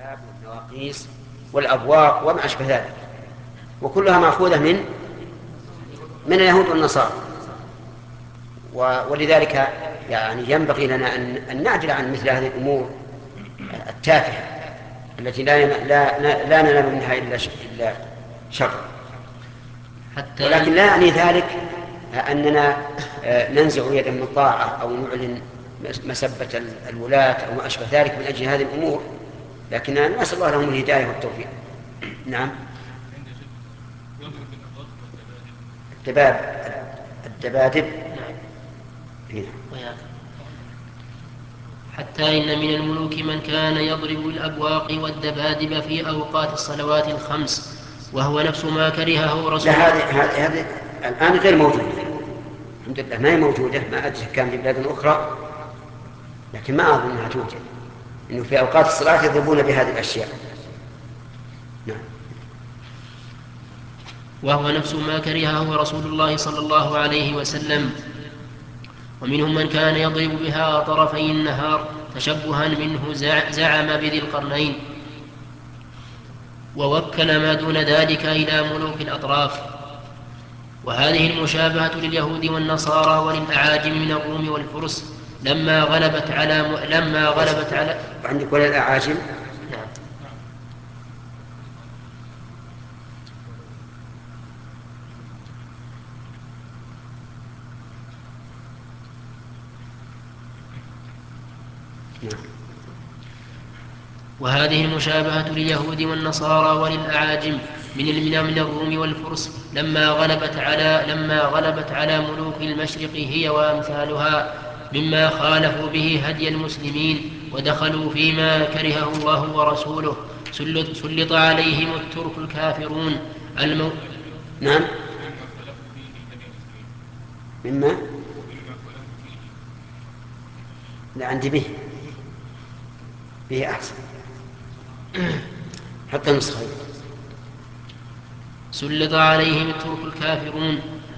الكتاب والنواقيس والأبواق وما أشبه ذلك، وكلها مأخوذة من اليهود والنصارى. ولذلك يعني ينبغي لنا أن نعدل عن مثل هذه الأمور التافهة التي لا ننال منها إلا شر. ولكن لا يعني ذلك أننا ننزع يدا من طاعة أو نعلن مسبة الولاة أو ما أشبه ذلك من أجل هذه الأمور، لكن نسأل الله لهم الهداية والتوفيق. نعم. الدبادب. حتى إن من الملوك من كان يضرب الأبواق والدبادب في أوقات الصلوات الخمس، وهو نفس ما كرهه رسول الله. هذه الآن غير موجودة، الحمد لله ما هي موجودة. ما أدري كان في بلاد أخرى، لكن ما أظن أنها توجد، إنه في أوقات الصلاة يضربون بهذه الأشياء. نعم. وهو نفس ما كرهه رسول الله صلى الله عليه وسلم. ومنهم من كان يضرب بها طرفي النهار تشبها منه، زعم بذي القرنين، ووكل ما دون ذلك إلى ملوك الأطراف. وهذه المشابهة لليهود والنصارى وللأعاجم من الروم والفرس لما غلبت على وعندك ولا الأعاجم. نعم. وهذه المشابهة لليهود والنصارى وللأعاجم من الروم والفرس لما غلبت على ملوك المشرق هي وأمثالها، مما خالفوا به هدي المسلمين ودخلوا فيما كرهه الله ورسوله. سلط عليهم الترك الكافرون نعم. مما لا عندي به أحسن حتى نسخة. سلط عليهم الترك الكافرون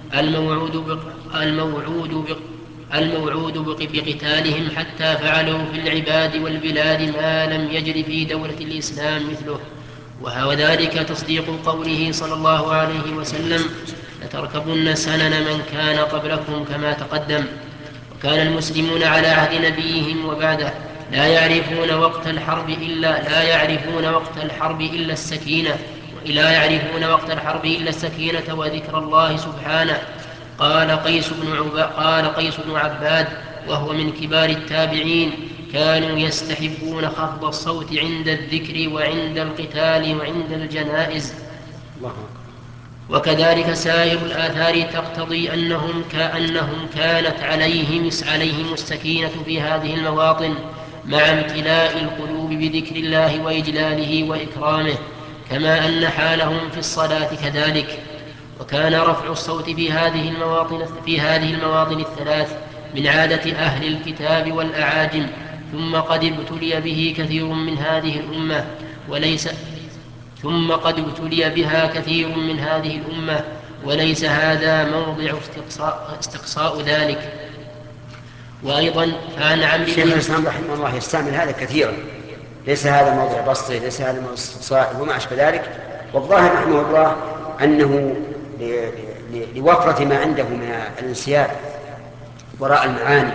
الموعود بقتالهم، حتى فعلوا في العباد والبلاد ما لم يجر في دولة الإسلام مثله. وذلك تصديق قوله صلى الله عليه وسلم: لتركبن سنن من كان قبلكم كما تقدم. وكان المسلمون على عهد نبيهم وبعده لا يعرفون وقت الحرب إلا السكينة وذكر الله سبحانه. قال قيس بن عباد وهو من كبار التابعين: كانوا يستحبون خفض الصوت عند الذكر وعند القتال وعند الجنائز. وكذلك سائر الآثار تقتضي أنهم كانت عليهم السكينة في هذه المواطن، مع امتلاء القلوب بذكر الله وإجلاله وإكرامه، كما أن حالهم في الصلاة كذلك. وكان رفع الصوت في هذه المواطن الثلاث من عادة أهل الكتاب والأعاجم، ثم قد ابتلي بها كثير من هذه الأمة، وليس هذا موضع استقصاء ذلك. وأيضا فعن عمرو شيخ الإسلام رحمه الله يستعمل هذا كثيرا، ليس هذا موضع بسطه، ليس هذا موضع استقصاء وما أشبه ذلك. والظاهر رحمه الله أنه لوفرة ما عنده من الانسياب وراء المعاني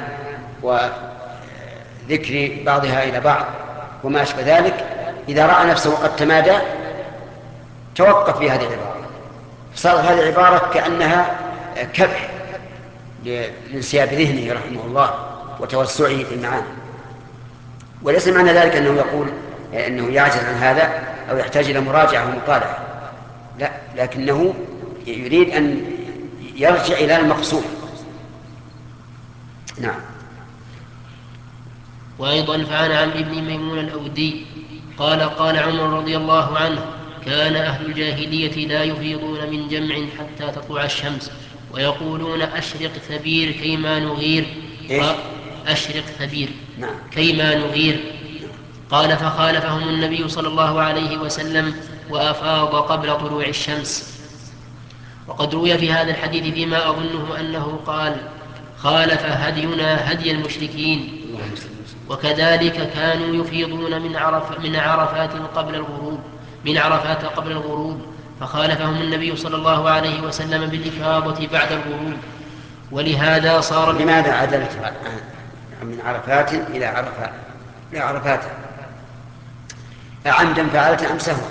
وذكر بعضها إلى بعض وما أشبه ذلك، إذا رأى نفسه قد تمادى توقف في هذه العبارة، صارت هذه العبارة كأنها كبح لانسياب ذهنه رحمه الله وتوسعه في المعاني. وليس معنى ذلك أنه يقول أنه يعجز عن هذا أو يحتاج إلى مراجعة ومطالعة، لا، لكنه يريد أن يرجع إلى المقصود. نعم. وأيضا فعن عمرو بن ميمون الأودي قال عمر رضي الله عنه: كان أهل الجاهلية لا يفيضون من جمع حتى تطلع الشمس، ويقولون أشرق ثبير كيما نغير. أشرق ثبير كيما نغير. قال: فخالفهم النبي صلى الله عليه وسلم وأفاض قبل طلوع الشمس. وقد روي في هذا الحديث فيما أظنه أنه قال: خالف هدينا هدي المشركين. وكذلك كانوا يفيضون من عرفات قبل الغروب من عرفات قبل الغروب، فخالفهم النبي صلى الله عليه وسلم بالإفاضة بعد الغروب. ولهذا صار لماذا عدلت من عرفات إلى عرفات؟ أعمدا فعلت أم سهوا؟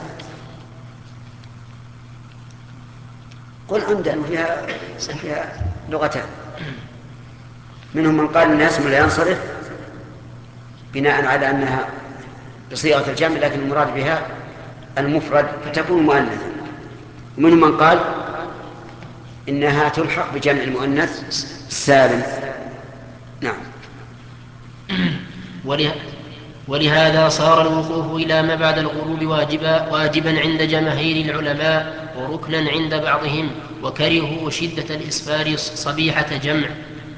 قل عمدا، وفيها لغتان. منهم من قال إنها اسم لا ينصرف بناء على أنها بصيغة الجمع، لكن المراد بها المفرد فتكون مؤنثا. ومنهم من قال إنها تلحق بجمع المؤنث السالم. نعم. ولهذا صار الوقوف إلى ما بعد الغروب واجبا عند جماهير العلماء وركنا عند بعضهم، وكرهوا شدة الإسفار صبيحة جمع.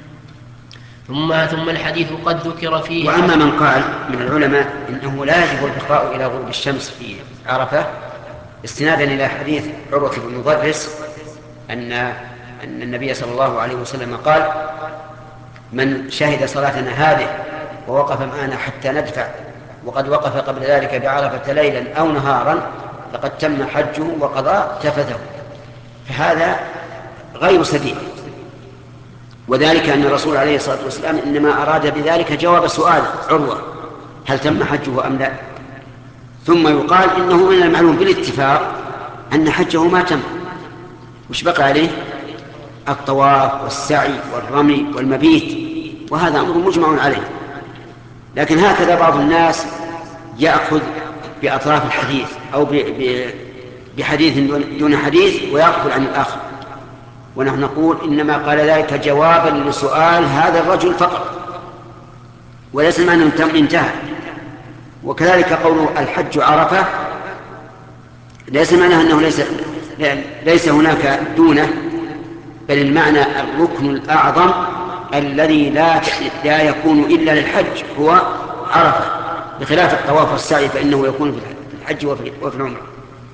ثم الحديث قد ذكر فيه. وأما من قال من العلماء إنه لا يجب البقاء إلى غروب الشمس في عرفة، استنادا إلى حديث عروة بن مضرس أن النبي صلى الله عليه وسلم قال: من شهد صلاتنا هذه ووقف معنا حتى ندفع وقد وقف قبل ذلك بعرفة ليلا أو نهارا فقد تم حجه وقضى تفثه. فهذا غير سديد، وذلك أن الرسول عليه الصلاة والسلام إنما أراد بذلك جواب سؤال عروة: هل تم حجه أم لا؟ ثم يقال إنه من المعلوم بالاتفاق أن حجه ما تم، وش بقى عليه؟ الطواف والسعي والرمي والمبيت، وهذا أمر مجمع عليه. لكن هكذا بعض الناس يأخذ بأطراف الحديث أو بحديث دون حديث ويغفل عن الآخر، ونحن نقول إنما قال ذلك جوابا لسؤال هذا الرجل فقط، وليس معنى انتهى. وكذلك قول الحج عرفة ليس معناه أنه ليس هناك دونه، بل المعنى الركن الأعظم الذي لا يكون إلا للحج هو عرفة، بخلاف الطواف والسعي فإنه يكون في الحج وفي العمرة.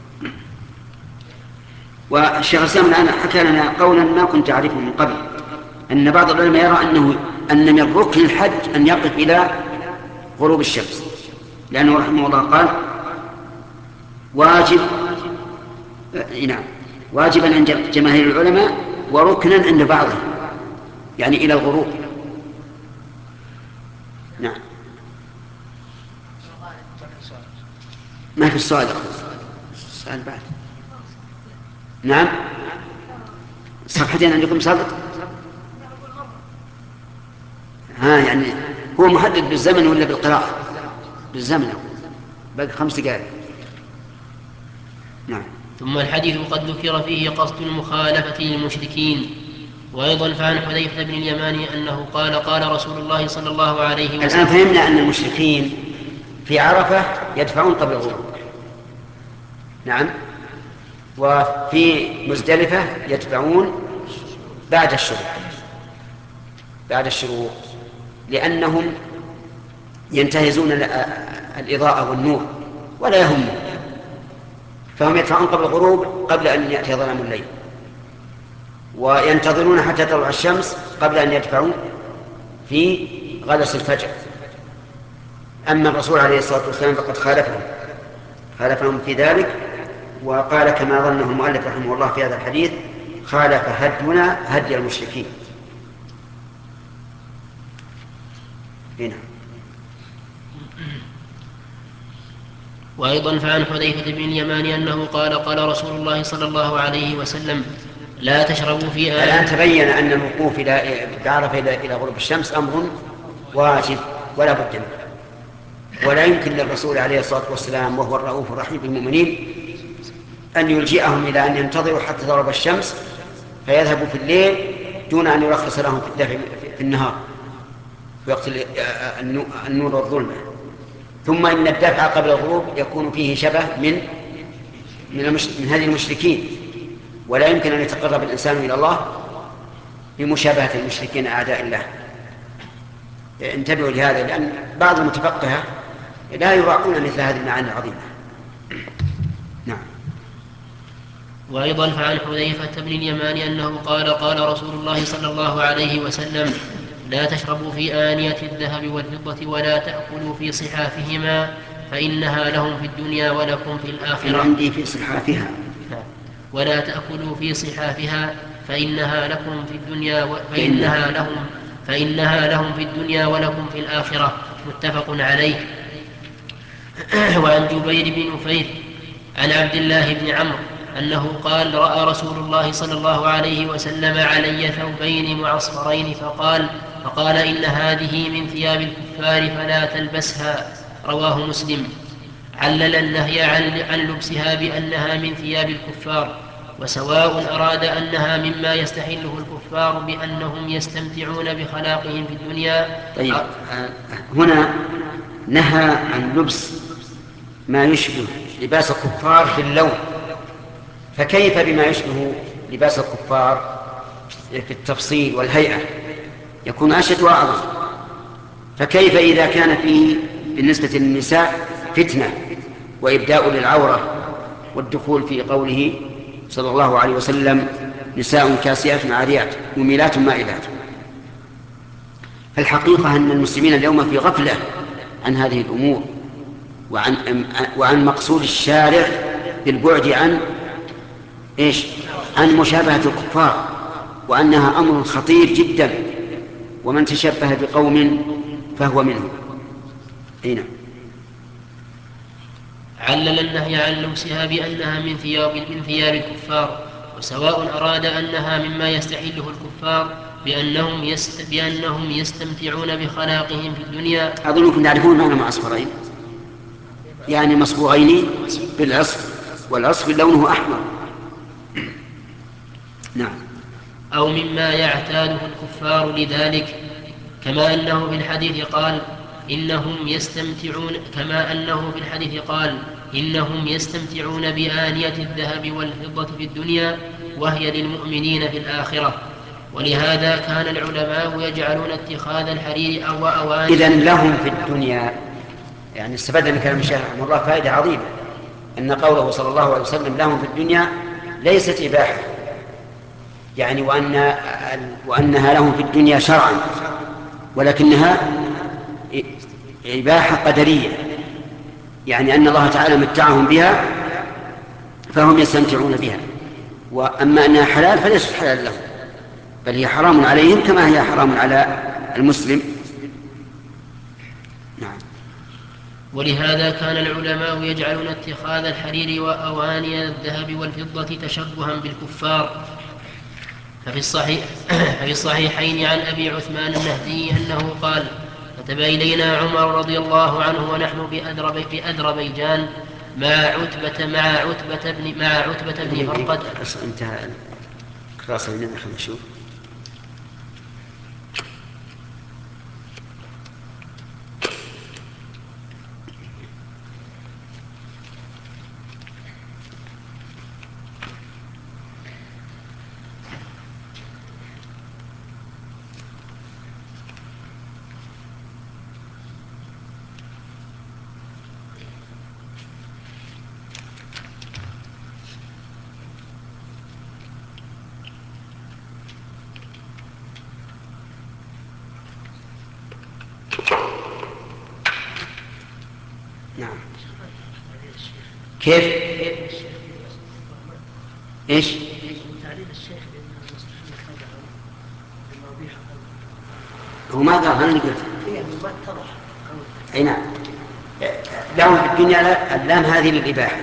والشيخ الإسلام الآن حكى لنا قولا ما كنت أعرفه من قبل، أن بعض العلماء يرى أن من ركن الحج أن يقف إلى غروب الشمس، لأنه رحمه الله قال: واجبا عند جماهير العلماء وركنا عند بعضهم، يعني إلى الغروب. نعم. ما في السؤال السؤال بعد. نعم. صفحتين عندكم سابق. يعني هو محدد بالزمن ولا بالقراءة؟ بالزمن، باقي 5 دقائق. نعم. ثم الحديث قد ذكر فيه قصد المخالفة للمشركين. وأيضا فعن حذيفة بن اليمان أنه قال رسول الله صلى الله عليه وسلم. الآن فهمنا أن المشركين في عرفة يدفعون قبل الغروب. نعم. وفي مزدلفة يدفعون بعد الشروق لأنهم ينتهزون الإضاءة والنور ولا يهمهم، فهم يدفعون قبل الغروب قبل أن يأتي ظلام الليل، وينتظرون حتى تطلع الشمس قبل أن يدفعوا في غلس الفجر. أما الرسول عليه الصلاة والسلام فقد خالفهم في ذلك، وقال كما ظنه المؤلف رحمه الله في هذا الحديث: خالف هدينا هدي المشركين. هنا. وأيضا فعن حذيفة بن اليمان أنه قال رسول الله صلى الله عليه وسلم: لا تشربوا في الآن تبين أن الوقوف بعرفة إلى غروب الشمس أمر واجب ولا بد منه، ولا يمكن للرسول عليه الصلاة والسلام وهو الرؤوف الرحيم بالمؤمنين أن يلجئهم إلى أن ينتظروا حتى تغرب الشمس فيذهبوا في الليل دون أن يرخص لهم في الدفع في النهار في وقت النور والظلمة. ثم إن الدفع قبل الغروب يكون فيه شبه من هذه المشركين، ولا يمكن أن يتقرب الإنسان إلى الله بمشابهة المشركين أعداء الله. انتبهوا لهذا، لأن بعض المتفقهة لا يراعون مثل هذه المعاني العظيمة. نعم. وأيضا فعن حذيفة بن اليمان أنه قال رسول الله صلى الله عليه وسلم: لا تشربوا في آنية الذهب والفضة ولا تأكلوا في صحافهما فإنها لهم في الدنيا ولكم في الآخرة. عندي في صحافها. ولا تأكلوا في صحافها فإنها لكم في الدنيا فإنها لهم في الدنيا ولكم في الآخرة. متفق عليه. وعن جبير بن نفير عن عبد الله بن عمرو أنه قال رأى رسول الله صلى الله عليه وسلم علي ثوبين معصفرين فقال إن هذه من ثياب الكفار فلا تلبسها. رواه مسلم. علل النهي عن لبسها بأنها من ثياب الكفار، وسواء أراد أنها مما يستحله الكفار بأنهم يستمتعون بخلاقهم في الدنيا. طيب، هنا نهى عن لبس ما يشبه لباس الكفار في اللون، فكيف بما يشبه لباس الكفار في التفصيل والهيئة؟ يكون أشد وأعظم. فكيف إذا كان فيه بالنسبة للنساء فتنة وإبداء للعورة والدخول في قوله صلى الله عليه وسلم نساء كاسيات عاريات مميلات مائلات؟ فالحقيقة أن المسلمين اليوم في غفلة عن هذه الأمور وعن مقصود الشارع بالبعد عن مشابهة الكفار، وأنها أمر خطير جدا، ومن تشبه بقوم فهو منهم. هنا علل النهي عن لبسها بأنها من ثياب الكفار، وسواء أراد أنها مما يستحله الكفار بأنهم يستمتعون بخلاقهم في الدنيا. أظنكم تعرفون معنى معصفرين، يعني مصبوغين بالعصف، والعصف لونه أحمر. نعم. أو مما يعتاده الكفار لذلك، كما أنه في الحديث قال إنهم يستمتعون بآنية الذهب والفضة في الدنيا وهي للمؤمنين في الآخرة. ولهذا كان العلماء يجعلون اتخاذ الحرير أواني. إذن لهم في الدنيا، يعني استفدنا من كلام الشيخ رحمه الله فائدة عظيمة، أن قوله صلى الله عليه وسلم لهم في الدنيا ليست إباحة، يعني وأنها لهم في الدنيا شرعا، ولكنها إباحة قدرية، يعني أن الله تعالى متعهم بها فهم يستمتعون بها. وأما أنها حلال فليست حلال لهم، بل هي حرام عليهم كما هي حرام على المسلم. نعم. ولهذا كان العلماء يجعلون اتخاذ الحرير وأواني الذهب والفضة تشبها بالكفار. ففي الصحيحين عن أبي عثمان النهدي أنه قال كتب إلينا عمر رضي الله عنه ونحن بأذربيجان مع عتبة بن فرقد. انتهى خلاص، خلينا نشوف. نعم. كيف؟ ايش؟ هو ما قال، انا قلت اي نعم. لهم في الدنيا اللام هذه للإباحة،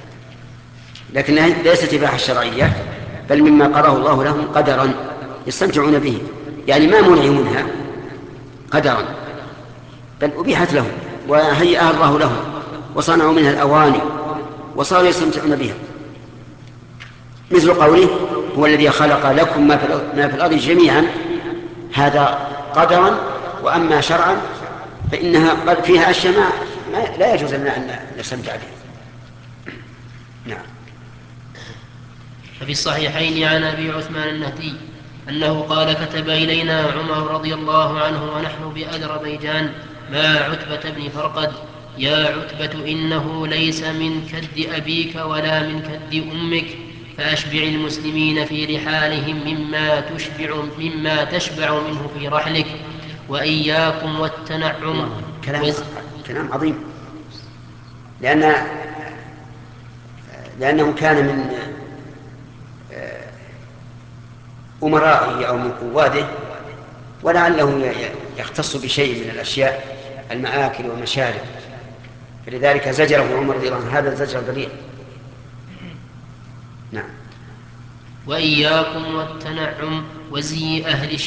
لكنها ليست إباحة شرعية، بل مما قضاه الله لهم قدرا يستمتعون به، يعني ما منعوا منها قدرا، بل أبيحت لهم وهيئها الله لهم وصنعوا منها الأواني وصاروا يستمتعون بها. مثل قوله هو الذي خلق لكم ما في الأرض جميعا، هذا قدرا. وأما شرعا فإنها فيها أشياء لا يجوز لنا أن نستمتع بها. نعم. ففي الصحيحين عن أبي عثمان النهدي أنه قال كتب إلينا عمر رضي الله عنه ونحن بأذربيجان مع عتبة بن فرقد يا عتبة إنه ليس من كد أبيك ولا من كد أمك، فأشبع المسلمين في رحالهم مما تشبع منه في رحلك، وإياكم والتنعم. كلام عظيم، لأنه كان من أمرائه أو من قواده، ولعله يختص بشيء من الأشياء المآكل والمشارب، فلذلك زجره عمر رضي الله عنه هذا الزجر البليغ. نعم. وإياكم والتنعم وزي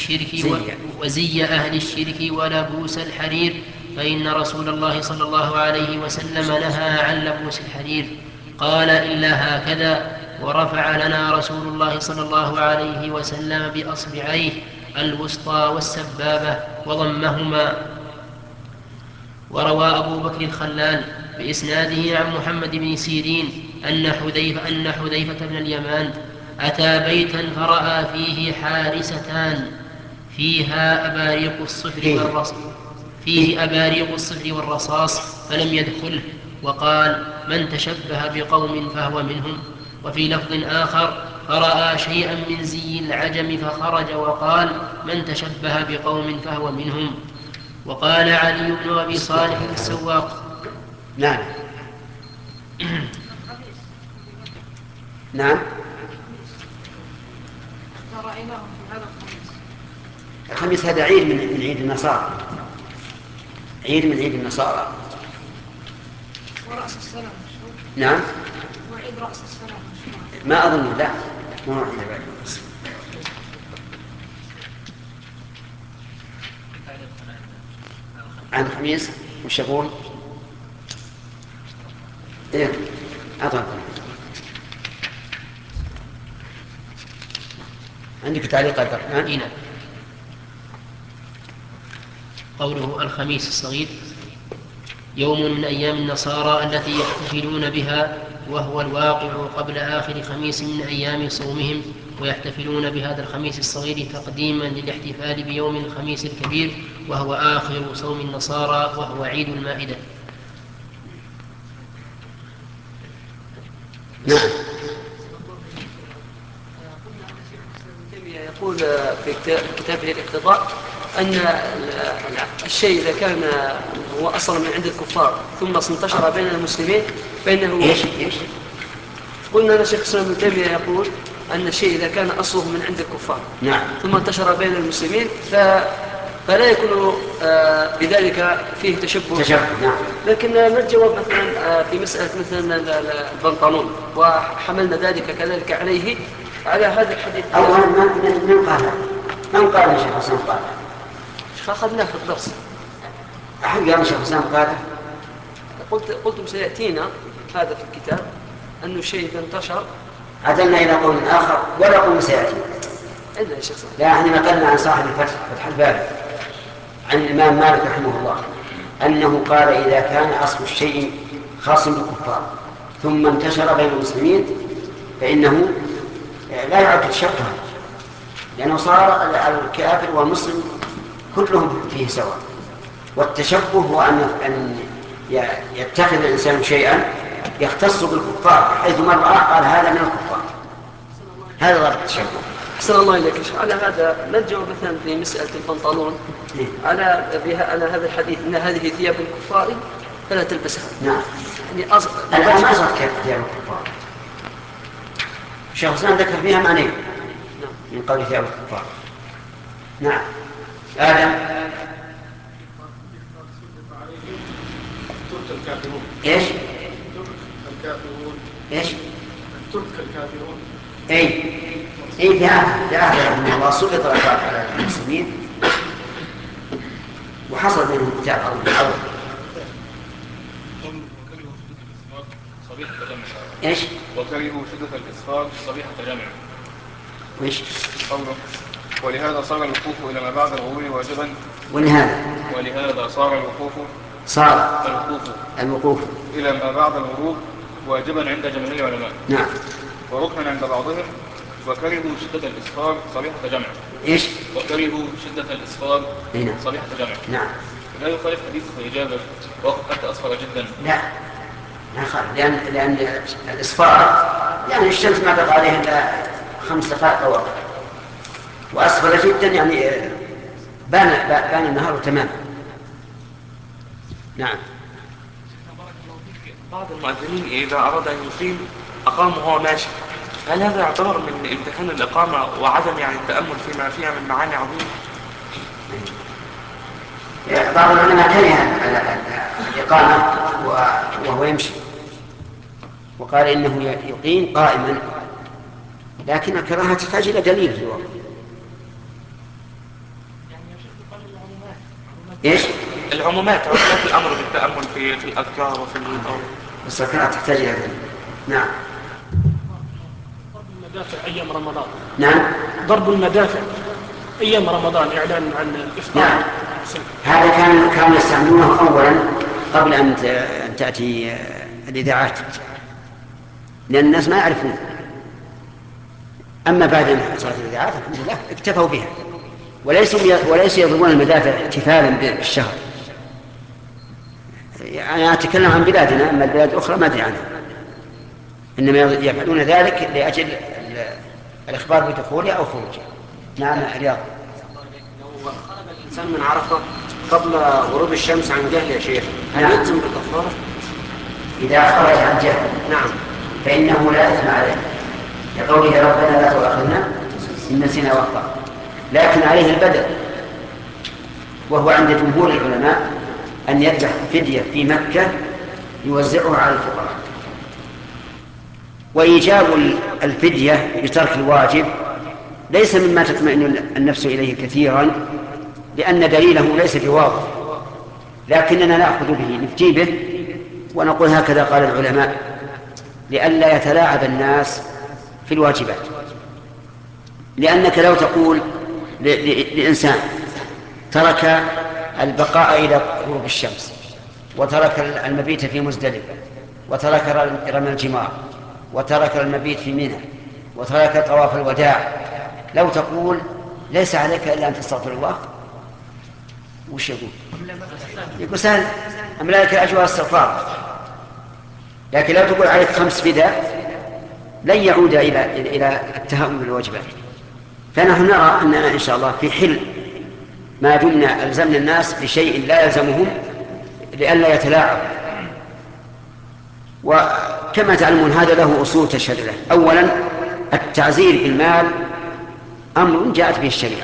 أهل الشرك ولبوس الحرير، فإن رسول الله صلى الله عليه وسلم نهى عن لبوس الحرير. قال إلا هكذا، ورفع لنا رسول الله صلى الله عليه وسلم بأصبعيه الوسطى والسبابة وضمهما. وروى أبو بكر الخلال بإسناده عن محمد بن سيرين أن حذيفة بن اليمان أتى بيتا فرأى فيه حارستان فيه أباريق الصفر والرصاص، فلم يدخله، وقال: من تشبه بقوم فهو منهم. وفي لفظ آخر: فرأى شيئا من زي العجم فخرج وقال: من تشبه بقوم فهو منهم. وقال علي بن أبي صالح السواق. نعم. نعم. الخميس هذا عيد من عيد النصارى، عيد من عيد النصارى. ورأس السنة. نعم. وعيد رأس السنة. ما أظن، لا، ما هو عيد رأس. عن الخميس وش يقول؟ إيه أعطنا. عندك تعليق عبد الرحمن؟ نعم. قوله الخميس الصغير يوم من أيام النصارى التي يحتفلون بها، وهو الواقع قبل آخر خميس من أيام صومهم، ويحتفلون بهذا الخميس الصغير تقديما للاحتفال بيوم الخميس الكبير، وهو آخر صوم النصارى، وهو عيد المائدة. نعم. يقول في كتابه الاقتضاء أن الشيء إذا كان هو أصلا من عند الكفار ثم انتشر بين المسلمين فإنه إيش؟ قلنا أن شيخ الإسلام ابن تيمية يقول أن الشيء إذا كان أصله من عند الكفار نعم. ثم انتشر بين المسلمين فلا يكون بذلك فيه تشبه. نعم. لكن ما الجواب مثلا في مسألة مثلا البنطلون، وحملنا ذلك كذلك على هذا الحديث. أولا من قال شيخ الإسلام قال؟ أخذناه في الدرس. أحد قال شيخ الإسلام قال؟ قلتم سيأتينا هذا في الكتاب أنه الشيء إذا انتشر. عدلنا إلى قول آخر ولا قول سيأتي. إلا يا شيخ. لا، احنا نقلنا عن صاحب فتح الباري عن الإمام مالك رحمه الله أنه قال إذا كان أصل الشيء خاص بالكفار ثم انتشر بين المسلمين فإنه لا يعد تشبها، لأنه صار الكافر والمسلم كلهم فيه سواء. والتشبه هو أن يتخذ الإنسان شيئا يختص بالكفار حيث من رآه قال هذا من الكفار، هذا ضرب التشبه. أحسن الله إليك. على هذا نرجع مثلا في مسألة البنطلون على هذا الحديث أن هذه ثياب الكفار فلا تلبسها. نعم. يعني الآن ما صارت ثياب الكفار. الشيخ الإسلام ذكر فيها معنيين من قول ثياب الكفار. نعم. آدم. الكافرون. ايش؟ الكافرون. ايش؟ الترك الكافرون. اي في هذا رحمه الله سلط على المسلمين وحصل بينهم قتال عظيم. ايش؟ وكرهوا شدة الإسفار صبيحة جمع. وإيش؟ قوله ولهذا صار الوقوف إلى ما بعد الغروب واجبا. ولهذا صار الوقوف إلى ما بعد الغروب واجبا عند جماهير العلماء. نعم. وركنا عند بعضهم. وكرهوا شدة الإسفار صبيحة جمع. ايش؟ وكرهوا شدة الإسفار صبيحة جمع. نعم. لا يخالف حديث جابر وقد حتى أصفر جدا. لا يخالف، لأن الإصفار يعني الشمس ما بقى عليه إلا 5 دقائق أو أقل، وأصفر جدا يعني بان النهار تماما. نعم. بعض المؤذنين إذا أراد أن يقيم أقام وهو ماشي، هل هذا يعتبر من امتحان الإقامة وعدم يعني التأمل فيما فيها من معاني عظيمة؟ بعض العلماء كره الإقامة وهو يمشي، وقال إنه يقيم قائما، لكن الكراهة تحتاج إلى دليل في الواقع. إيش؟ العمومات الأمر بالتأمل في الأذكار وفي الوضوء، بس الكراهة تحتاج إلى دليل. نعم. ضرب المدافع أيام رمضان. نعم. ضرب المدافع أيام رمضان إعلان عن الإفطار. نعم. هذا كانوا يستعملونه أولا قبل أن تأتي الإذاعات، لأن الناس ما يعرفون. أما بعد أن حصلت الإذاعات الحمد لله اكتفوا بها، وليسوا يضربون المدافع احتفالا بالشهر. أنا أتكلم عن بلادنا، أما البلاد الأخرى ما أدري عنها، إنما يفعلون ذلك لأجل الإخبار بدخوله أو خروجه. نعم. رياض. لو خرج الإنسان من عرفة قبل غروب الشمس عن جهل يا شيخ، هل نعم. يلزم بالكفارة؟ إذا خرج عن جهل نعم. فإنه لا إثم عليه، لقوله ربنا لا تؤاخذنا إن نسينا واخطأنا، لكن عليه البدل، وهو عند جمهور العلماء أن يذبح فدية في مكة يوزعها على الفقراء. وإيجاب الفدية بترك الواجب ليس مما تطمئن النفس إليه كثيرا، لأن دليله ليس بواضح، لكننا نأخذ به نفتي به ونقول هكذا قال العلماء، لئلا يتلاعب الناس في الواجبات. لأنك لو تقول لإنسان ترك البقاء إلى غروب الشمس، وترك المبيت في مزدلفة، وترك رمي الجمار، وترك المبيت في منى، وترك طواف الوداع، لو تقول ليس عليك إلا أن تستغفر الله، وش يقول؟ يقول سهل، أملاك الأجواء استغفار. لكن لو تقول عليك 5 فداء لن يعود إلى التهاون بالواجبات. فنحن نرى أننا إن شاء الله في حل ما دمنا ألزمنا الناس بشيء لا يلزمهم لئلا يتلاعب. وكما تعلمون هذا له أصول تشهد له. أولا التعزير بالمال أمر جاءت به الشريعة.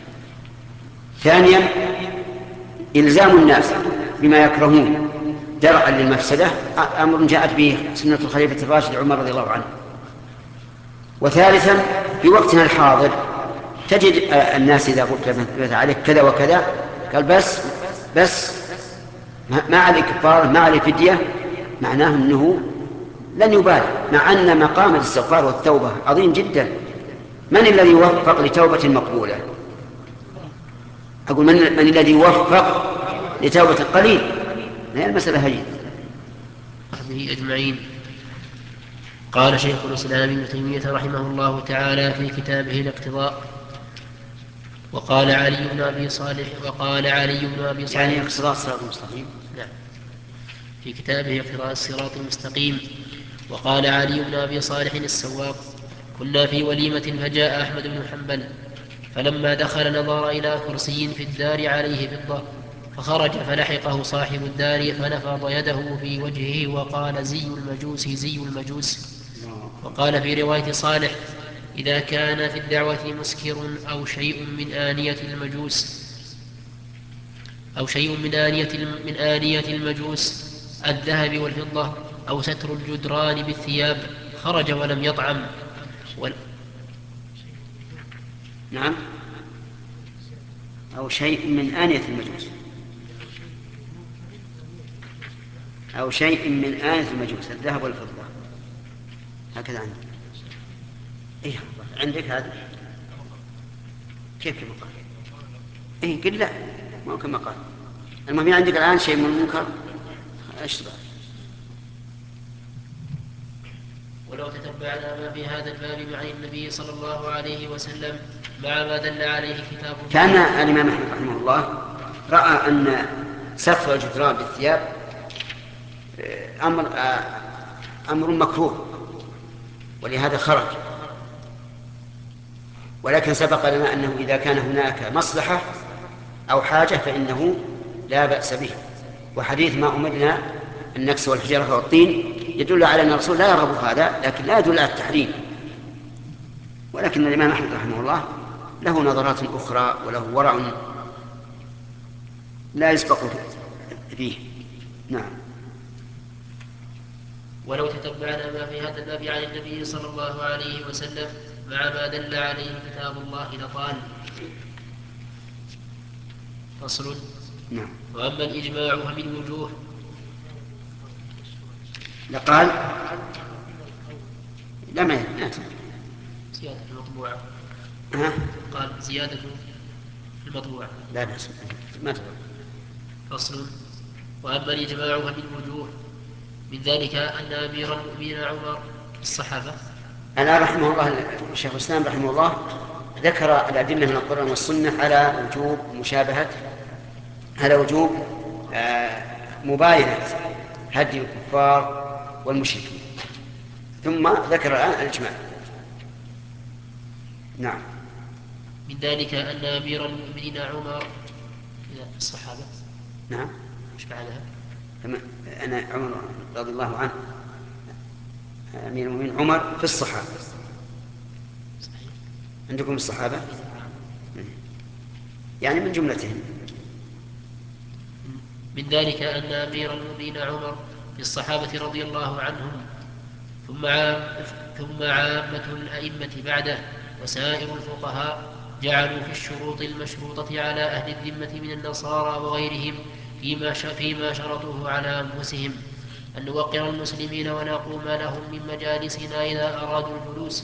ثانيا إلزام الناس بما يكرهون درعا للمفسدة أمر جاءت به سنة الخليفة الراشد عمر رضي الله عنه. وثالثا في وقتنا الحاضر تجد الناس إذا قلت عليك كذا وكذا قال بس ما عليك كفارة ما عليك فدية، معناه أنه لن يبالي، مع أن مقام الاستغفار والتوبة عظيم جدا. من الذي يوفق لتوبة مقبولة؟ أقول من الذي يوفق لتوبة قليل؟ هي المسألة هي به أجمعين. قال شيخ الإسلام ابن تيمية رحمه الله تعالى في كتابه الاقتضاء: وقال علي بن أبي صالح يعني اقتضاء الصراط المستقيم. نعم، في كتابه اقتضاء الصراط المستقيم: وقال علي بن أبي صالح السواق: كنا في وليمة فجاء أحمد بن حنبل، فلما دخل نظر إلى كرسي في الدار عليه فضة، فخرج فلحقه صاحب الدار فنفض يده في وجهه وقال: زي المجوس زي المجوس. وقال في رواية صالح: إذا كان في الدعوة مسكر أو شيء من آنية المجوس الذهب والفضة، أو ستر الجدران بالثياب، خرج ولم يطعم. نعم، أو شيء من آنية المجوس، أو شيء من آنية المجوس الذهب والفضة، هكذا عندك. إيه عندك هذا كيف كما قال؟ إيه قل لا ما هو كما قال. المهم عندك الآن شيء من المنكر أشبه. ولو تتبعنا ما في هذا الباب مع النبي صلى الله عليه وسلم مع ما دل عليه كتاب الله، كان الإمام أحمد رحمه الله رأى أن ستر الجدران بالثياب أمر مكروه، ولهذا خرج. ولكن سبق لنا أنه إذا كان هناك مصلحة أو حاجة فإنه لا بأس به. وحديث ما أمرنا أن نكسو الحجارة والطين يدل على أن الرسول لا يرغب هذا، لكن لا يدل على التحريم. ولكن الإمام أحمد رحمه الله له نظرات أخرى وله ورع لا يسبق فيه. نعم. ولو تتبعنا ما في هذا الباب عن النبي صلى الله عليه وسلم مع ما دل عليه كتاب الله لقال. فصل. نعم. وأما الإجماع فمن وجوه. لقال لا ما زيادة المطبوعة. ها؟ قال زيادة المطبوعة. لا بأس ما تقول. فصل. وأما الإجماع فمن وجوه، من ذلك أن أمير المؤمنين عمر الصحابة. أنا رحمه الله الشيخ الإسلام رحمه الله ذكر الأدلة من القرآن والسنة على وجوب مشابهة، على وجوب مباينة هدي الكفار والمشركين، ثم ذكر الآن الإجماع. نعم. من ذلك أن أمير المؤمنين عمر الصحابة. نعم. مش بعدها؟ أنا عمر رضي الله عنه أمير المؤمنين عمر في الصحابة. صحيح. عندكم الصحابة يعني من جملتهم. من ذلك أن أمير المؤمنين عمر في الصحابة رضي الله عنهم، ثم عامة الأئمة بعده وسائر الفقهاء جعلوا في الشروط المشروطة على أهل الذمة من النصارى وغيرهم فيما شرطوه على أنفسهم أن نوقر المسلمين ونقوم لهم من مجالسنا إذا أرادوا الجلوس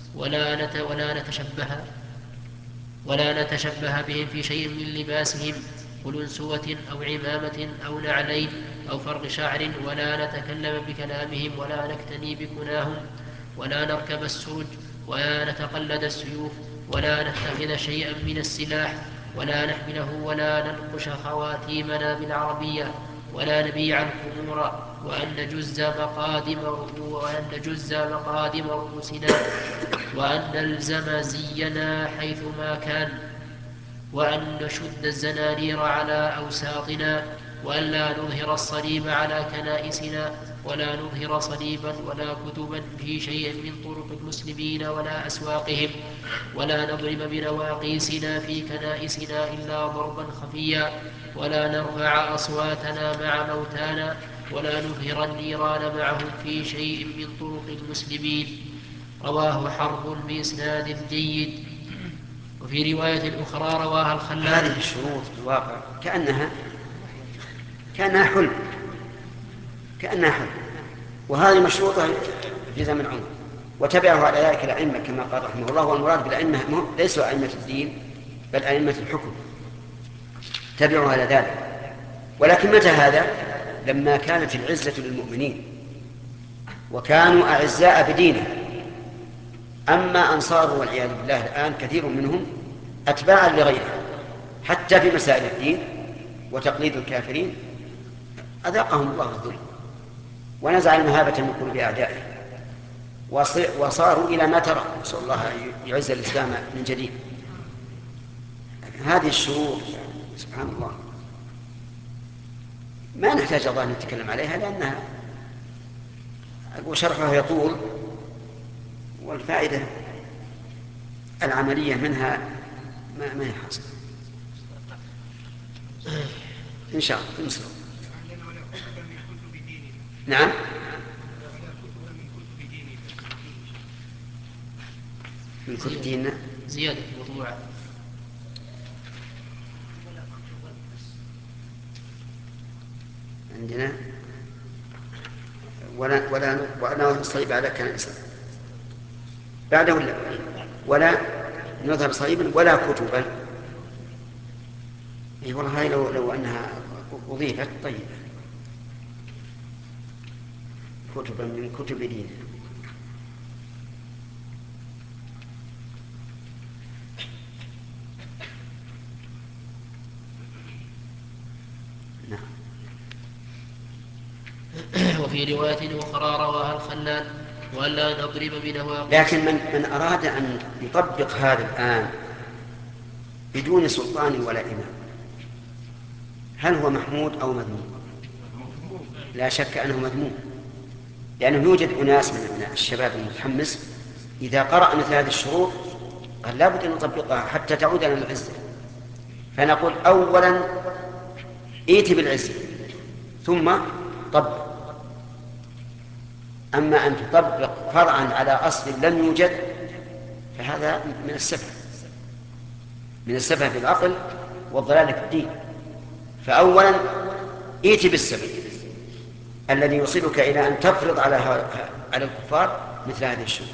ولا نتشبه بهم في شيء من لباسهم، قلنسوة أو عمامة أو نعلين أو فرق شعر، ولا نتكلم بكلامهم ولا نكتني بكناهم ولا نركب السرج ولا نتقلد السيوف ولا نتخذ شيئا من السلاح ولا نحمله ولا ننقش خواتيمنا بالعربية ولا نبيع الخمور وأن نجز مقادم رؤوسنا وأن نلزم زينا حيثما كان وأن نشد الزنانير على أوساطنا وأن لا نظهر الصليب على كنائسنا ولا نظهر صليبا ولا كتبا في شيء من طرق المسلمين ولا أسواقهم ولا نضرب بنواقيسنا في كنائسنا إلا ضربا خفيا ولا نرفع أصواتنا مع موتانا ولا نظهر النيران معهم في شيء من طرق المسلمين. رواه حرب بإسناد جيد. وفي رواية أخرى رواها الخلال. هذه الشروط في الواقع كأنها حلم وهذه مشروطة في زمن عمر وتبعه على ذلك الأئمة كما قال رحمه الله. والمراد بالأئمة ليسوا أئمة الدين بل أئمة الحكم تبعوا على ذلك. ولكن متى هذا؟ لما كانت العزة للمؤمنين وكانوا أعزاء بدينه. أما أنصار والعياذ بالله الآن كثير منهم أتباعا لغيره حتى في مسائل الدين وتقليد الكافرين أذاقهم الله الذل ونزع المهابة من قلوب أعدائه وصاروا إلى ما ترى. نسأل الله أن يعز الإسلام من جديد. هذه الشروط سبحان الله ما نحتاج الله أن نتكلم عليها لأنها وشرحها يطول والفائدة العملية منها ما هي حاصلة إن شاء الله نصر. نعم. من كتب ديننا زيادة موضوعة. عندنا ولا نصليب على كنائسنا بعده ولا نظهر صليبا ولا كتبا. اي والله هاي لو انها اضيفت طيب كتبا من كتب ديننا. نعم. وفي رواية أخرى رواها الخلال وألا نضرب بنواقص. لكن من أراد أن يطبق هذا الآن بدون سلطان ولا إمام هل هو محمود أو مذموم؟ لا شك أنه مذموم، لأنه يوجد أناس من الشباب المتحمس إذا قرأ مثل هذه الشروط قال لا بد أن نطبقها حتى تعود لنا العزة. فنقول أولا ائت بالعزة ثم طبق. أما أن تطبق فرعا على أصل لم يوجد فهذا من السفه، من السفه في العقل والضلال في الدين. فأولا ائت بالسبب الذي يوصلك إلى أن تفرض على الكفار مثل هذه الشروط.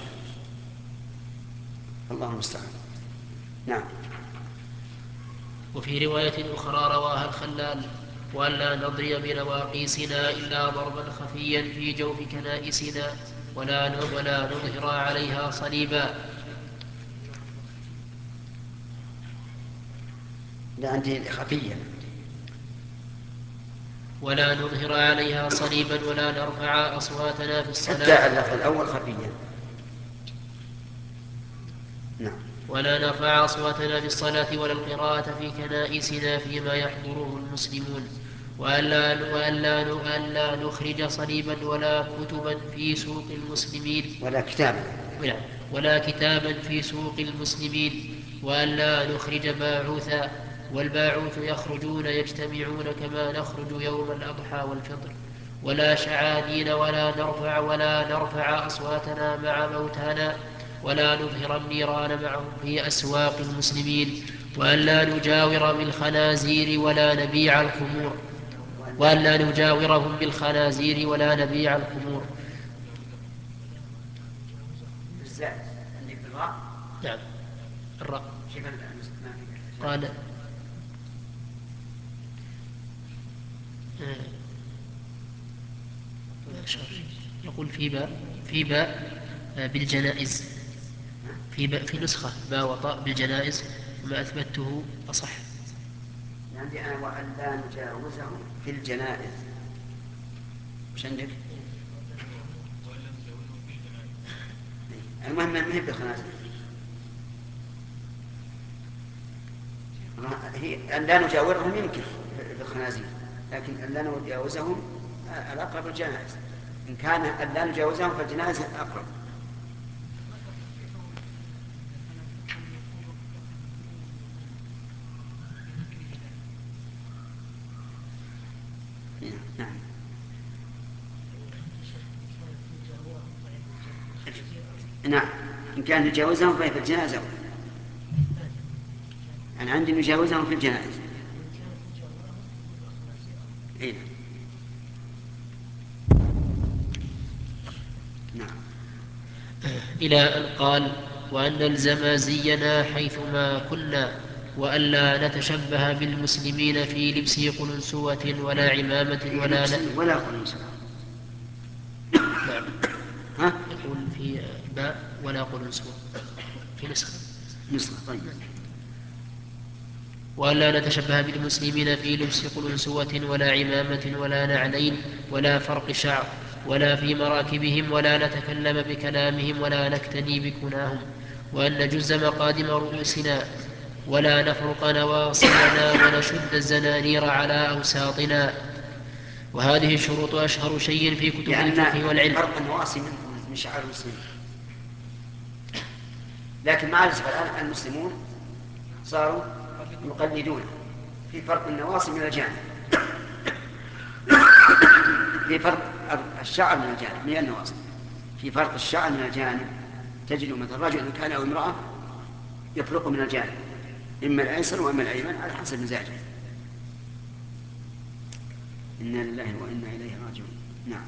الله المستعان. نعم. وفي رواية أخرى رواها الخلال: وألا نضري بنواقيسنا إلا ضربا خفيا في جوف كنائسنا ولا نظهر عليها صليبا. لا عندي خفيا. ولا نظهر عليها صليبا ولا نرفع أصواتنا في الصلاة. حتى اللفظ الأول خفيا. نعم. ولا نرفع أصواتنا في الصلاة ولا القراءة في كنائسنا فيما يحضره المسلمون. وألا نخرج صليبا ولا كتبا في سوق المسلمين ولا كتابا في سوق المسلمين. وألا نخرج باعوثا، والباعوث يخرجون يجتمعون كما نخرج يوم الأضحى والفطر. ولا شعانين ولا نرفع أصواتنا مع موتانا ولا نظهر النيران معهم في أسواق المسلمين. وألا نجاور بالخنازير ولا نبيع الخمور. وألا نجاورهم بالخنازير ولا نبيع الخمور. نعم الراء. قال يقول في باء بالجنائز، في نسخة باء وطاء بالجنائز وما أثبته أصح. عندي أنا وألا نجاوزهم في الجنائز. مش عندك؟ المهم ما هي بالخنازير، هي أن لا نجاورهم يمكن في الخنازير، لكن أن لا نجاوزهم الأقرب الجنائز. إن كان أن لا نجاوزهم فالجنائز أقرب. نعم إن كان نجاوزهم فهي في الجنازة. أنا عندي نجاوزهم في الجنائز. إيه؟ نعم. إلى أن قال: وأن نلزم زينا حيثما كنا وألا نتشبه بالمسلمين في لبس قلنسوة ولا عمامة ولا قلنسوة. نعم. ها؟ يقول في باء ولا قلنسوة في نسخة. طيب. وألا نتشبه بالمسلمين في لبس قلنسوة ولا عمامة ولا نعلين ولا فرق شعر ولا في مراكبهم ولا نتكلم بكلامهم ولا نكتني بكناهم. وأن نجز مقادم رؤوسنا ولا نفرق نواصينا ونشد الزنانير على أوساطنا. وهذه الشروط أشهر شيء في كتب الفقه والعلم. فرق النواصي من شعار المسلمين، لكن مع الأسف الآن المسلمون صاروا يقلدونه في فرق النواصي من الجانب، في فرق الشعر من الجانب من النواصي، في فرق الشعر من الجانب. تجد مثل رجل إن كان أو امرأة يفرق من الجانب إما الأيسر وإما الأيمن على حسب مزاجه. إنا لله وإنا إليه راجعون. نعم.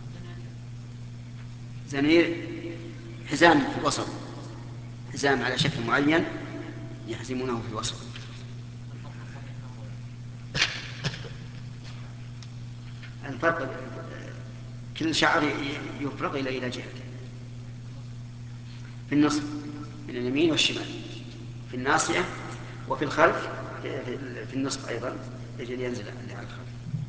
زنير حزام في الوسط، حزام على شكل معين يحزمونه في الوسط. الفرق كل شعر يفرق إلى جهة في النصف من اليمين والشمال، في الناصية وفي الخلف في النصف أيضا يجري ينزل على الخلف.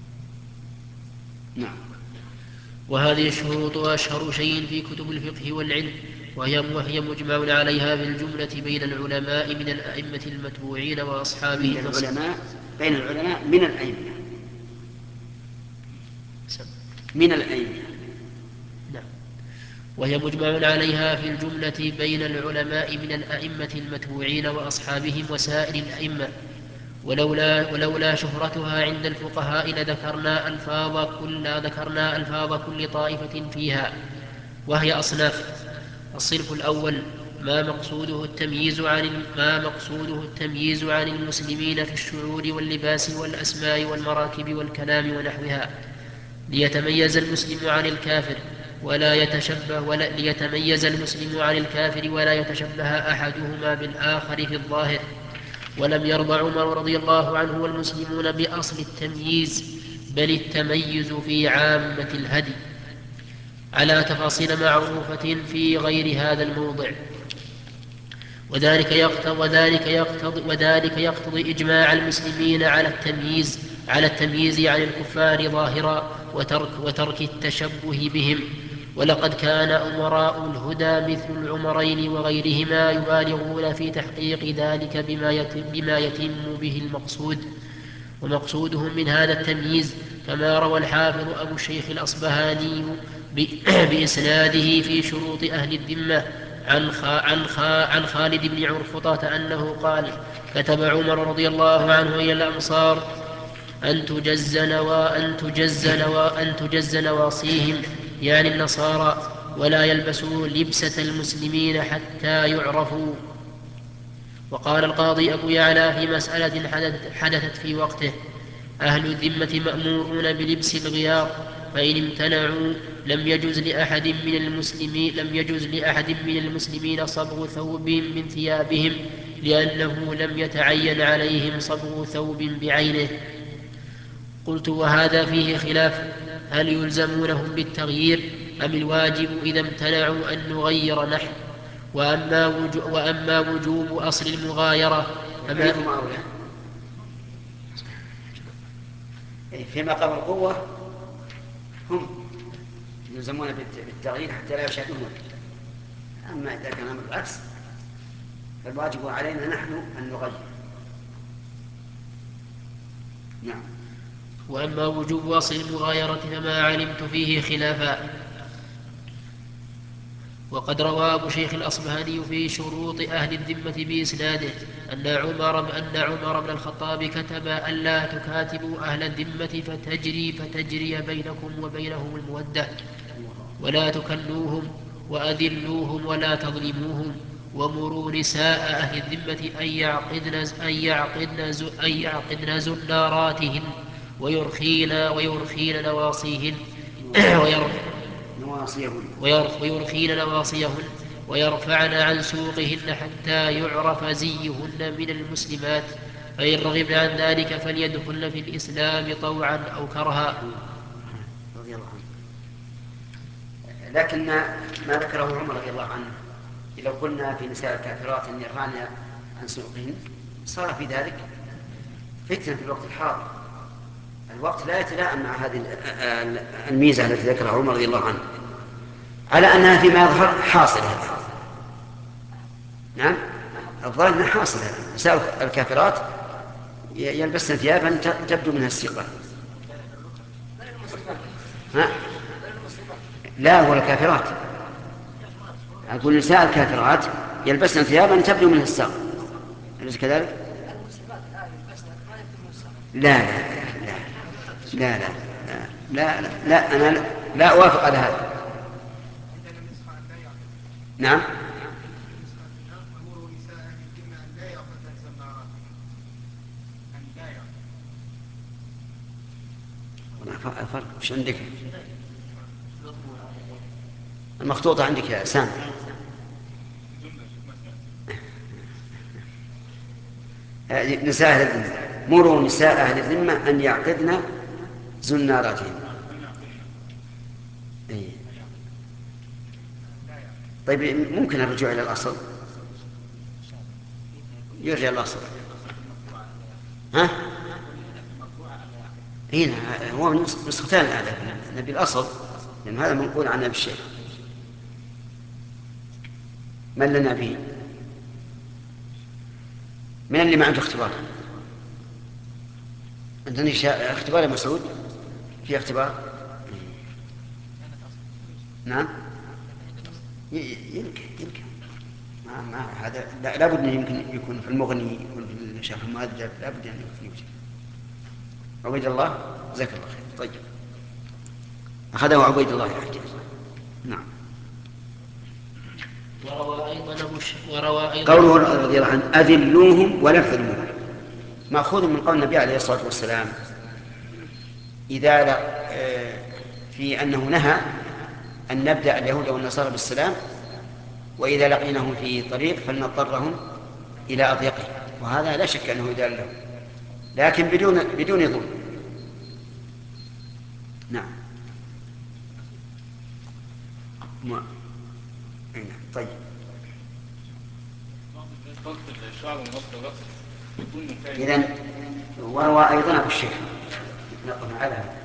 نعم. وهذه الشروط أشهر شيء في كتب الفقه والعلم، وهي مجمع عليها بالجملة بين العلماء من الأئمة المتبوعين وأصحابهم. بين العلماء من الأئمة. من الأئمة. نعم. وهي مجمع عليها في الجملة بين العلماء من الأئمة المتبوعين وأصحابهم وسائر الأئمة، ولولا شهرتها عند الفقهاء ذكرنا ألفاظ كل طائفة فيها، وهي أصناف. الصنف الأول ما مقصوده التمييز عن المسلمين في الشعور واللباس والأسماء والمراكب والكلام ونحوها، ليتميز المسلم عن الكافر ولا يتشبه أحدهما بالآخر في الظاهر. ولم يرضى عمر رضي الله عنه والمسلمون بأصل التمييز، بل التميز في عامة الهدي على تفاصيل معروفة في غير هذا الموضع. وذلك يقتضي إجماع المسلمين على التمييز عن الكفار ظاهرا وترك التشبه بهم. ولقد كان أمراء الهدى مثل العمرين وغيرهما يبالغون في تحقيق ذلك بما يتم به المقصود. ومقصودهم من هذا التمييز كما روى الحافظ أبو الشيخ الأصبهاني بإسناده في شروط أهل الذمة عن خالد بن عرفطة أنه قال: كتب عمر رضي الله عنه إلى الأمصار أن تجز نواصيهم، يعني النصارى، ولا يلبسوا لبسة المسلمين حتى يعرفوا. وقال القاضي أبو يعلى في مسألة حدثت في وقته: أهل الذمة مأمورون بلبس الغيار، فإن امتنعوا لم يجز لأحد من المسلمين صبغ ثوب من ثيابهم، لأنه لم يتعين عليهم صبغ ثوب بعينه. قلت: وهذا فيه خلاف، هل يلزمونهم بالتغيير أم الواجب إذا امتنعوا أن نغير نحن؟ وأما وجوب أصل المغايرة في مقام القوة هم يلزمون بالتغيير حتى لا يشاهدون. أما إذا كان الأمر العكس فالواجب علينا نحن أن نغير. نعم. وأما وجوب أصل المغايرة فما علمت فيه خلافا. وقد روى أبو شيخ الأصبهاني في شروط أهل الذمة بإسناده أن عمر بن الخطاب كتب ألا تكاتبوا أهل الذمة فتجري بينكم وبينهم المودة، ولا تكلوهم وأذلوهم ولا تظلموهم، ومروا نساء أهل الذمة أن يعقدن زناراتهن ويرخين نواصيهن ويرفعن عن سوقهن حتى يعرف زيهن من المسلمات، فإن رغبن عن ذلك فليدخلن في الإسلام طوعا أو كرها. رضي الله عنه. لكن ما ذكره عمر رضي الله عنه إذا قلنا في نساء الكافرات أن يرفعن عن سوقهن صار في ذلك فتنة في الوقت الحاضر. الوقت لا يتلائم مع هذه الميزة التي ذكرها عمر رضي الله عنه، على أنها فيما يظهر حاصلة. نعم، الظاهر أنها حاصلة. نساء الكافرات يلبسن ثيابا تبدو منها الثقة. لا، ولا الكافرات. أقول نساء الكافرات يلبسن ثيابا تبدو منها الساق، أليس كذلك؟ لا لا لا لا لا لا لا, لا أنا لا أوافق على هذا. نعم. فرق مش عندك المخطوطة عندك يا سام. نساء أهل الذمة، مروا نساء أهل الذمة أن يعقدن زناراتهم. طيب ممكن الرجوع إلى الأصل، يرجع الأصل. ها؟ هنا هو نسختان الآن نبي الأصل، لأن هذا منقول عن أبي الشيخ. من لنا به؟ من اللي ما عنده اختبار؟ عندني اختبار يا مسعود؟ في اختبار؟ نعم يمكن ما هذا لابد أنه يمكن يكون في المغني، يكون في الشرح المؤدب، لابد أن يوجد. عبيد الله جزاك الله خير. طيب أخذه عبيد الله يا حجاج. نعم. وروى أيضا قوله رضي الله عنه أذلوهم ولا تذلوهم مأخوذ من قول النبي عليه الصلاة والسلام إذا في أنه نهى أن نبدأ اليهود والنصارى بالسلام، وإذا لقيناهم في طريق فلنضطرهم إلى أضيقه، وهذا لا شك أنه يدال له، لكن بدون ظلم. نعم. طيب. إذن وروى أيضا أبو الشيخ نقف على هذا.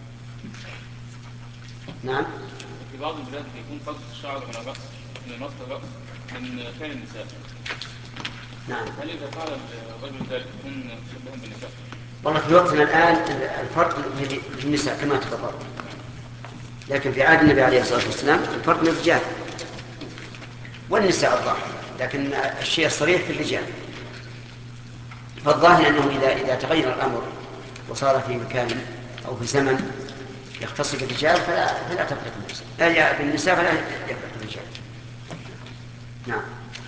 نعم. في بعض البلاد يكون فقط الشعر من الرأس، من نصف الرأس، من فعل النساء. نعم. هل إذا فعل الرجل ذلك يكون مشبها بالنساء؟ والله في وقتنا الآن الفرق في النساء كما تفضل، لكن في عهد النبي عليه الصلاة والسلام الفرق للرجال والنساء الظاهر، لكن الشيء الصريح في الرجال. فالظاهر أنه إذا تغير الأمر وصار في مكان أو في زمن يختص بالرجال فلا تفرق بالنساء فلا يفرق الرجال. نعم.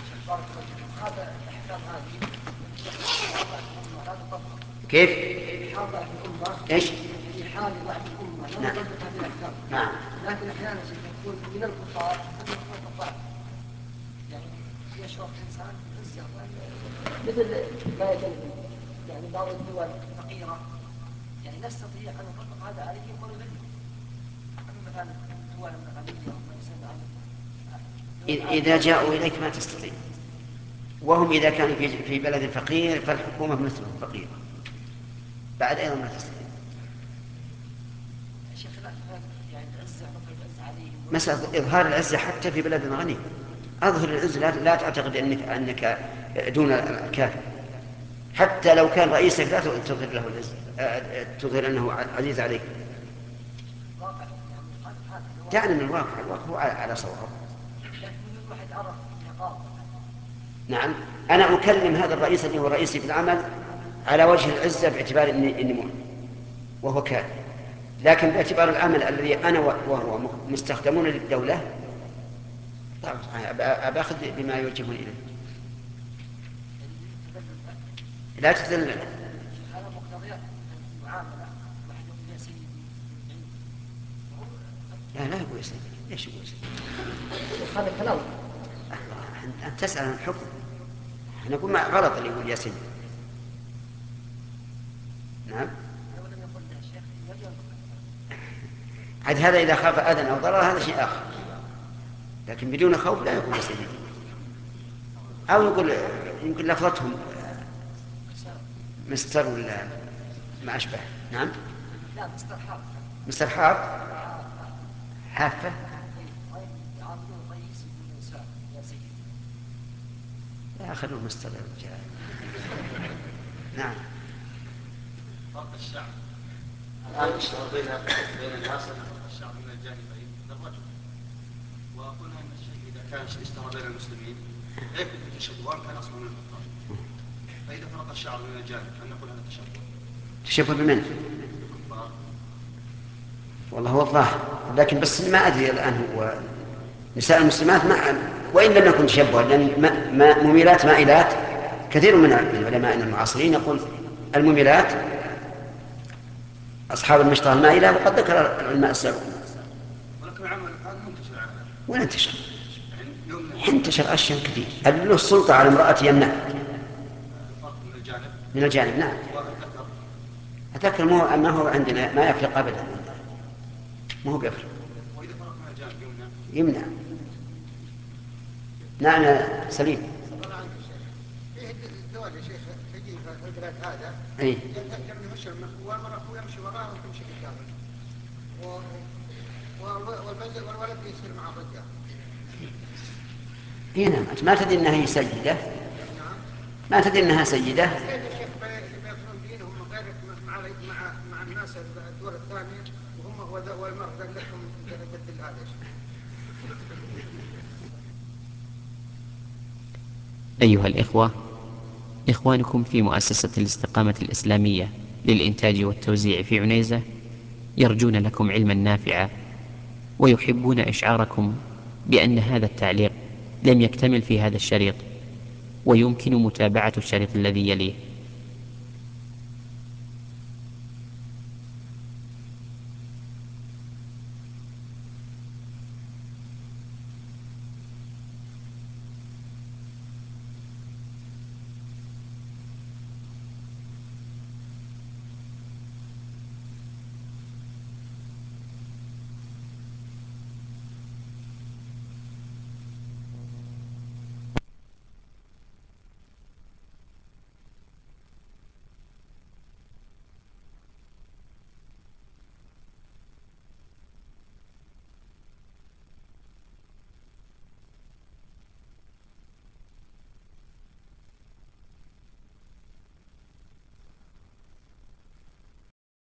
كيف؟ ايش؟ في حال ضعف الأمة نعم. نعم. لكن أحيانا يكون من الكفار الضعف، يعني يشعر الإنسان بالعزة، مثل ما يجري يعني بعض الدول فقيرة يعني لا تستطيع أن تطبق هذا عليهم ونذلهم، مثلا الدول الغنية إذا جاءوا إليك ما تستطيع، وهم إذا كانوا في بلد فقير فالحكومة مثلهم فقير بعد أيضا ما تستطيع. مسألة إظهار العزة حتى في بلد غني، أظهر العزة، لا تعتقد أنك دون الكافر، حتى لو كان رئيسك لا تظهر له العزة، تظهر أنه عزيز عليك. تعلم الواقع هو على صواب. نعم. أنا أكلم هذا الرئيس اللي هو رئيسي في العمل على وجه العزة باعتبار أني مؤمن وهو كافر، لكن باعتبار العمل الذي أنا وهو مستخدمون للدولة أباخذ بما يوجهون إليه. لا تذلل. لا يقول يا سيدي. ليش يقول يا سيدي؟ هذا كلام. أنت تسأل عن الحكم، نقول ما غلط اللي يقول يا سيدي. نعم. عاد هذا إذا خاف أذى أو ضرر هذا شيء آخر، لكن بدون خوف لا يقول يا سيدي، أو يقول يمكن لفظتهم مستر ولا ما أشبه. نعم. لا مستر حرب. مستر حرب حافة. لا خلوه مستر الرجال. نعم. فرق الشعب الآن يشتهر بين الناس الشعب من الجانبين للرجل، وقلنا أن الشيء إذا كان اشتهر بين المسلمين لا يكون في تشبه وإن كان أصله من الكفار، فإذا فرق الشعب من الجانب هل نقول هذا تشبه؟ تشبه بمن؟ والله هو الظاهر، لكن بس ما أدري الآن هو نساء المسلمات وإن لم يكن تشبه، لأن مميلات مائلات كثير من العلماء المعاصرين يقول المميلات أصحاب المشطة المائلة، وقد ذكر العلماء السابقون. ولكن العمل الآن منتشر على هذا. وين انتشر؟ انتشر أشياء كثير. له السلطة على امرأة يمنع من الجانب. نعم. أذكر ما هو عندنا ما يفرق أبدا، ما هو بيفرق. وإذا فرق من الجانب يمنع. نعم يا سليم. الدول يا شيخ تجي في البلاد هذا يمشي والمرأة يمشي وراءه وتمشي قدامه، والولد يصير مع الرجال. نعم. أنت ما تدري أنها هي سيدة؟ ما تدري أنها سيدة؟ كيف يا شيخ بيدخلون دينهم غير مع الناس الدول الثانية وهم والمرأة لهم تبدل هذا يا شيخ. أيها الإخوة، إخوانكم في مؤسسة الاستقامة الإسلامية للإنتاج والتوزيع في عنيزة يرجون لكم علما نافعا، ويحبون إشعاركم بأن هذا التعليق لم يكتمل في هذا الشريط، ويمكن متابعة الشريط الذي يليه.